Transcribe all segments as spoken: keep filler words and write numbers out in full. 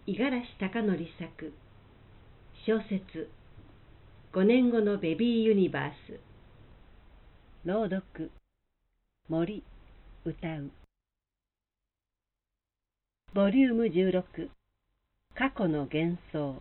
五十嵐貴則作小説ごねんごのベビーユニバース。朗読森歌うボリュームじゅうろく過去の幻想。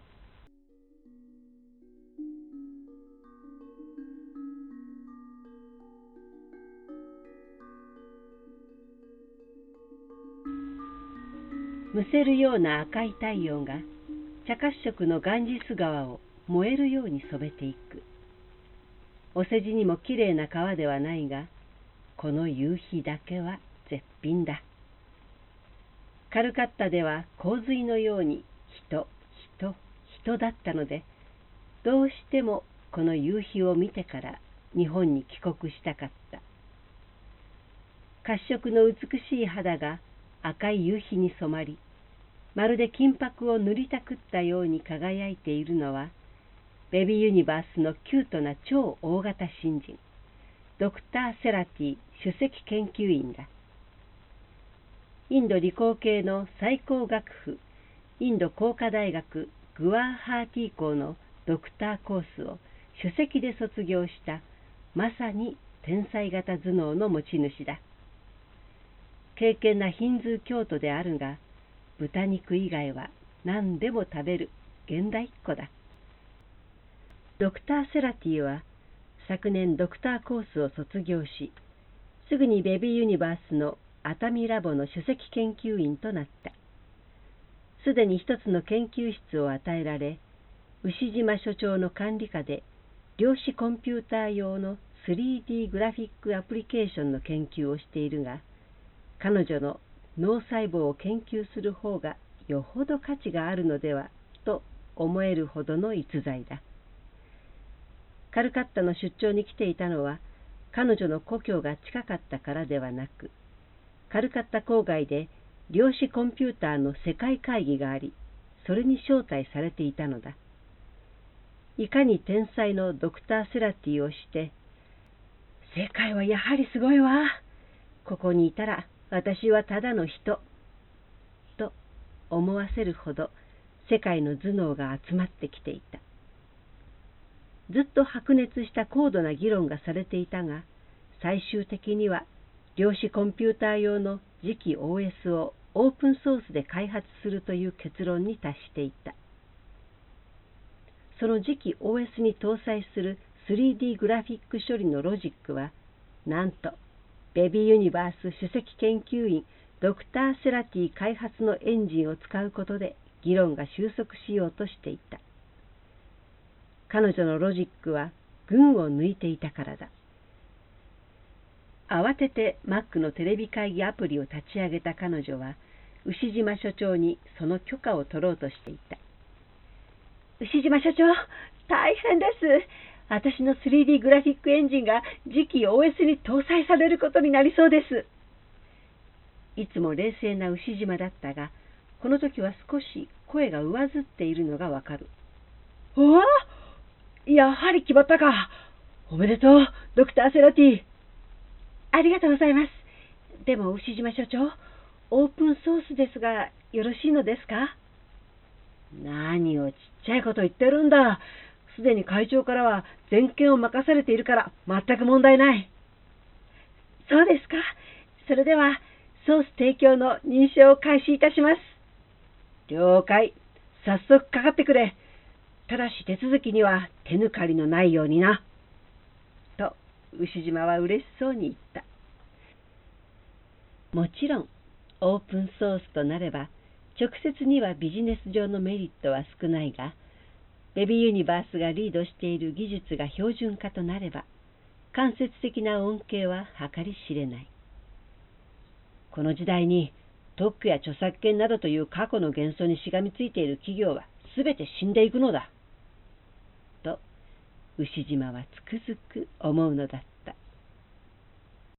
むせるような赤い太陽が茶褐色のガンジス川を燃えるように染めていく。お世辞にもきれいな川ではないが、この夕日だけは絶品だ。カルカッタでは洪水のように人、人、人だったので、どうしてもこの夕日を見てから日本に帰国したかった。褐色の美しい肌が赤い夕日に染まり、まるで金箔を塗りたくったように輝いているのは、ベビーユニバースのキュートな超大型新人、ドクター・セラティ首席研究員だ。インド理工系の最高学府、インド工科大学グワーハーティ校のドクターコースを首席で卒業した、まさに天才型頭脳の持ち主だ。敬虔なヒンズー教徒であるが、豚肉以外は何でも食べる現代っ子だ。ドクター・セラティは昨年ドクターコースを卒業し、すぐにベビーユニバースの熱海ラボの首席研究員となった。すでに一つの研究室を与えられ、牛島所長の管理下で量子コンピューター用の スリーディー グラフィックアプリケーションの研究をしているが、彼女の脳細胞を研究する方がよほど価値があるのではと思えるほどの逸材だ。カルカッタの出張に来ていたのは、彼女の故郷が近かったからではなく、カルカッタ郊外で量子コンピューターの世界会議があり、それに招待されていたのだ。いかに天才のドクター・セラティをして、世界はやはりすごいわ。ここにいたら私はただの人。と思わせるほど世界の頭脳が集まってきていた。ずっと白熱した高度な議論がされていたが、最終的には量子コンピューター用の次期 オーエス をオープンソースで開発するという結論に達していた。その次期 オーエス に搭載する スリーディー グラフィック処理のロジックは、なんとベビーユニバース首席研究員ドクター・セラティ開発のエンジンを使うことで議論が収束しようとしていた。彼女のロジックは群を抜いていたからだ。慌てて Mac のテレビ会議アプリを立ち上げた彼女は、牛島所長にその許可を取ろうとしていた。牛島所長、大変です。私の スリーディー グラフィックエンジンが次期 オーエス に搭載されることになりそうです。いつも冷静な牛島だったが、この時は少し声が上ずっているのがわかる。うわ、やはり決まったか。おめでとう、ドクター・セラティ。ありがとうございます。でも牛島所長、オープンソースですがよろしいのですか？何をちっちゃいこと言ってるんだ。すでに会長からは全権を任されているから全く問題ない。そうですか。それではソース提供の認証を開始いたします。了解。早速かかってくれ。ただし手続きには手抜かりのないようにな。と牛島は嬉しそうに言った。もちろんオープンソースとなれば直接にはビジネス上のメリットは少ないが、ベビーユニバースがリードしている技術が標準化となれば、間接的な恩恵は計り知れない。この時代に特許や著作権などという過去の幻想にしがみついている企業はすべて死んでいくのだ。と牛島はつくづく思うのだった。